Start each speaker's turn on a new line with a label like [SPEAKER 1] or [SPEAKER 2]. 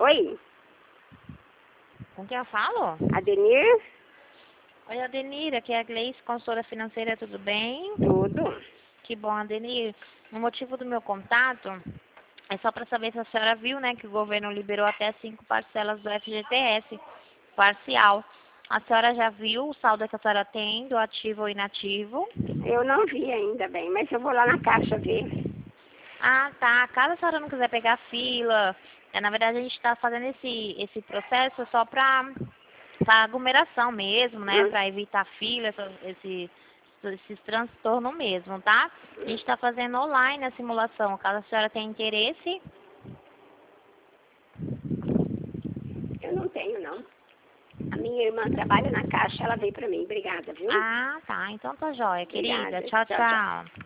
[SPEAKER 1] Oi,
[SPEAKER 2] Com quem eu falo?
[SPEAKER 1] Adenir?
[SPEAKER 2] Oi, Adenir, aqui é a Gleice, consultora financeira, tudo bem?
[SPEAKER 1] Tudo.
[SPEAKER 2] Que bom, Adenir. O motivo do meu contato é só para saber se a senhora viu, né, que o governo liberou até 5 parcelas do FGTS parcial. A senhora já viu o saldo que a senhora tem, do ativo ou inativo?
[SPEAKER 1] Eu não vi ainda bem, mas eu vou lá na caixa ver.
[SPEAKER 2] Ah, tá. Caso a senhora não quiser pegar fila, na verdade a gente está fazendo esse processo só para aglomeração mesmo, né?
[SPEAKER 1] Hum.
[SPEAKER 2] Para evitar fila, esses transtornos mesmo, tá? A gente está fazendo online a simulação. Caso a senhora tenha interesse.
[SPEAKER 1] Eu não tenho, não. A minha irmã trabalha na caixa, ela veio pra mim. Obrigada, viu?
[SPEAKER 2] Ah, tá. Então tá jóia, querida.
[SPEAKER 1] Obrigada.
[SPEAKER 2] Tchau,
[SPEAKER 1] Tchau, tchau.
[SPEAKER 2] tchau.